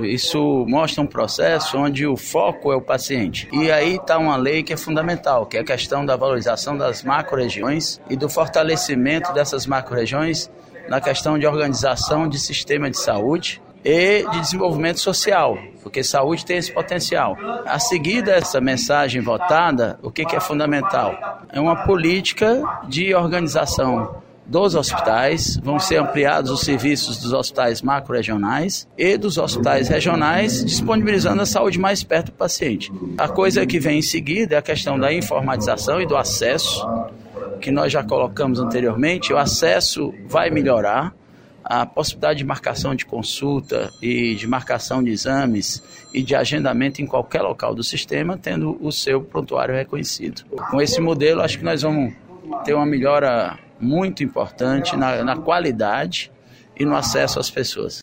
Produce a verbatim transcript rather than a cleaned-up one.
Isso mostra um processo onde o foco é o paciente. E aí está uma lei que é fundamental, que é a questão da valorização das macro-regiões e do fortalecimento dessas macro-regiões na questão de organização de sistema de saúde e de desenvolvimento social, porque saúde tem esse potencial. A seguir dessa mensagem votada, o que, que é fundamental? É uma política de organização dos hospitais, vão ser ampliados os serviços dos hospitais macro-regionais e dos hospitais regionais, disponibilizando a saúde mais perto do paciente. A coisa que vem em seguida é a questão da informatização e do acesso, que nós já colocamos anteriormente. O acesso vai melhorar, a possibilidade de marcação de consulta e de marcação de exames e de agendamento em qualquer local do sistema, tendo o seu prontuário reconhecido. Com esse modelo, acho que nós vamos ter uma melhora muito importante na, na qualidade e no acesso às pessoas.